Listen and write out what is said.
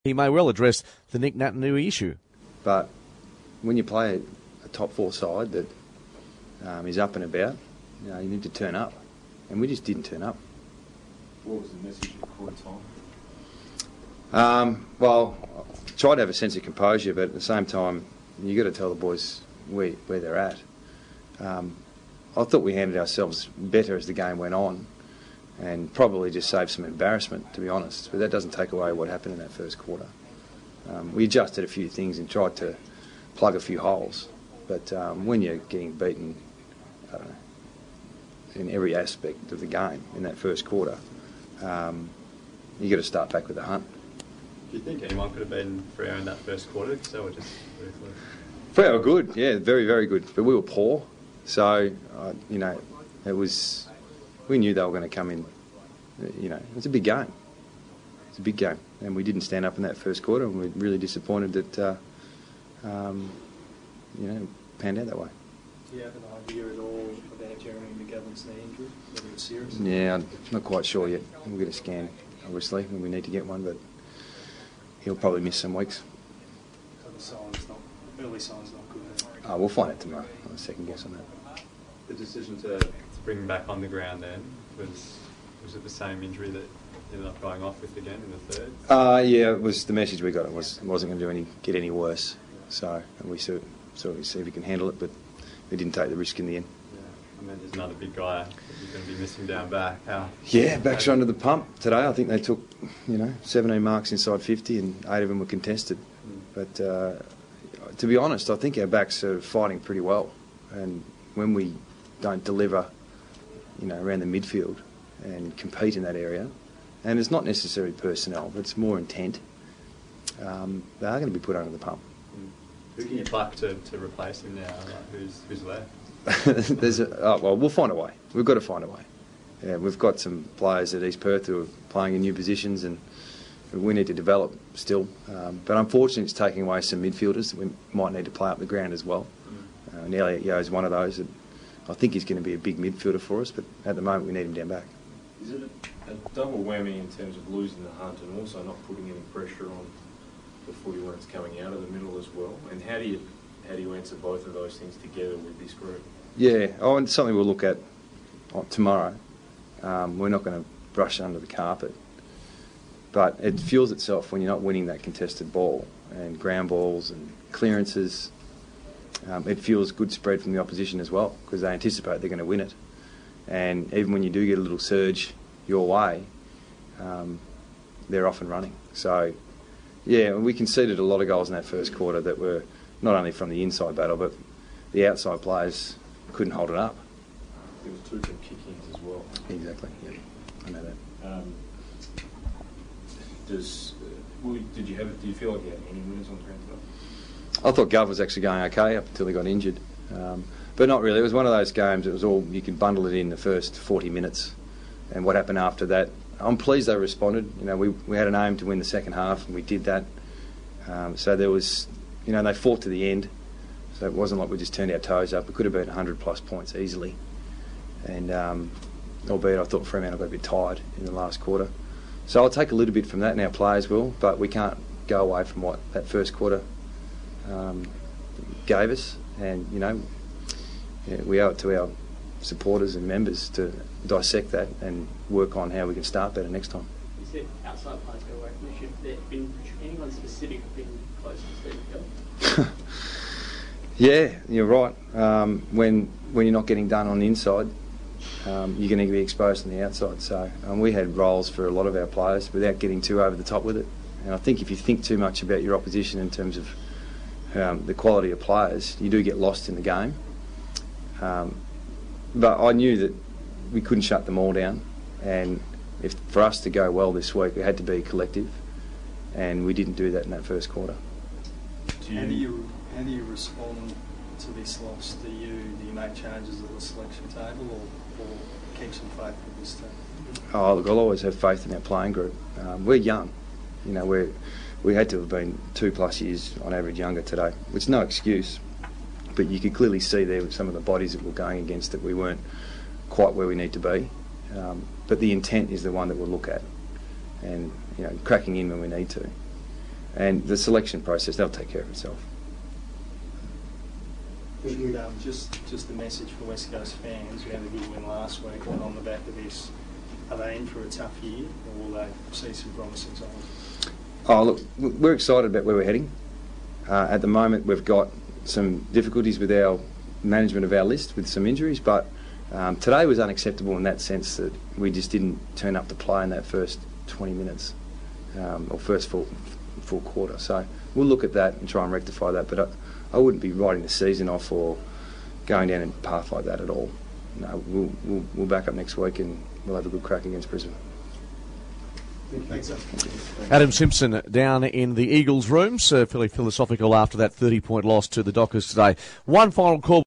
He may well address the Nick Naitanui issue. But when you play a top four side that is up and about, you need to turn up. And we just didn't turn up. What was the message at quarter time? Well, try to have a sense of composure, but at the same time, you've got to tell the boys where they're at. I thought we handled ourselves better as the game went on and probably just saved some embarrassment, to be honest. But that doesn't take away what happened in that first quarter. We adjusted a few things and tried to plug a few holes. But when you're getting beaten in every aspect of the game in that first quarter, you've got to start back with a hunt. Do you think anyone could have beaten Freo in that first quarter? Because they were just very close. Freo were good, yeah, very, very good. But we were poor. So, it was... We knew they were going to come in, it's a big game. It's a big game. And we didn't stand up in that first quarter, and we're really disappointed that, panned out that way. Do you have an idea at all about Jeremy McGovern's knee injury, whether it's serious? Yeah, I'm not quite sure yet. We'll get a scan, obviously, when we need to get one, but he'll probably miss some weeks. So early signs not good. We'll find out tomorrow. I'll second guess on that. The decision to bring him back on the ground then, was it the same injury that ended up going off with again in the third? Yeah, it was the message we got. It wasn't going to get any worse. So we sort of see if we can handle it, but we didn't take the risk in the end. Yeah. I mean, there's another big guy that you're going to be missing down back. Backs are under the pump today. I think they took 17 marks inside 50 and 8 of them were contested. But to be honest, I think our backs are fighting pretty well. And when we don't deliver, around the midfield and compete in that area, and it's not necessarily personnel, but it's more intent, they are going to be put under the pump. Who can you pluck to replace him now? Like, who's left? We'll find a way. We've got to find a way. Yeah, we've got some players at East Perth who are playing in new positions, and we need to develop still. But unfortunately, it's taking away some midfielders that we might need to play up the ground as well. And Elliot Yeo is one of those that I think he's going to be a big midfielder for us, but at the moment we need him down back. Is it a double whammy in terms of losing the hunt and also not putting any pressure on the footy when it's coming out of the middle as well? And how do you answer both of those things together with this group? Yeah, and something we'll look at tomorrow. We're not going to brush under the carpet, but it fuels itself when you're not winning that contested ball and ground balls and clearances. It fuels good spread from the opposition as well because they anticipate they're going to win it. And even when you do get a little surge your way, they're off and running. So, yeah, we conceded a lot of goals in that first quarter that were not only from the inside battle, but the outside players couldn't hold it up. There was 2 from kick-ins as well. Exactly, yeah, I know that. Do you feel like you had any winners on the ground today? I thought Gov was actually going okay up until he got injured. But not really. It was one of those games, it was all, you could bundle it in the first 40 minutes. And what happened after that, I'm pleased they responded. We had an aim to win the second half, and we did that. So there was, they fought to the end. So it wasn't like we just turned our toes up. It could have been 100-plus points easily. And albeit I thought Fremantle got a bit tired in the last quarter. So I'll take a little bit from that, and our players will, but we can't go away from what that first quarter gave us. And, we owe it to our supporters and members to dissect that and work on how we can start better next time. You said outside players go away from the issue. There been anyone specific been close to Stephen Hill? Yeah, you're right. When you're not getting done on the inside, you're going to be exposed on the outside. So we had roles for a lot of our players without getting too over the top with it. And I think if you think too much about your opposition in terms of the quality of players, you do get lost in the game. But I knew that we couldn't shut them all down, and for us to go well this week, it had to be collective, and we didn't do that in that first quarter. How do you respond to this loss? Do you make changes at the selection table, or keep some faith with this team? Oh, look, I'll always have faith in our playing group. We're young, we had to have been 2+ years on average younger today, which is no excuse. But you could clearly see there with some of the bodies that we're going against that we weren't quite where we need to be. But the intent is the one that we'll look at, and cracking in when we need to. And the selection process, they'll take care of itself. Just the message for West Coast fans, we had a good win last week, and on the back of this, are they in for a tough year, or will they see some promising signs? Oh, look, we're excited about where we're heading. At the moment, we've got some difficulties with our management of our list with some injuries, but today was unacceptable in that sense that we just didn't turn up to play in that first 20 minutes or first full quarter. So we'll look at that and try and rectify that, but I wouldn't be writing the season off or going down a path like that at all. No, we'll back up next week and we'll have a good crack against Brisbane. Thanks. Adam Simpson down in the Eagles' rooms, fairly philosophical after that 30-point loss to the Dockers today. One final call.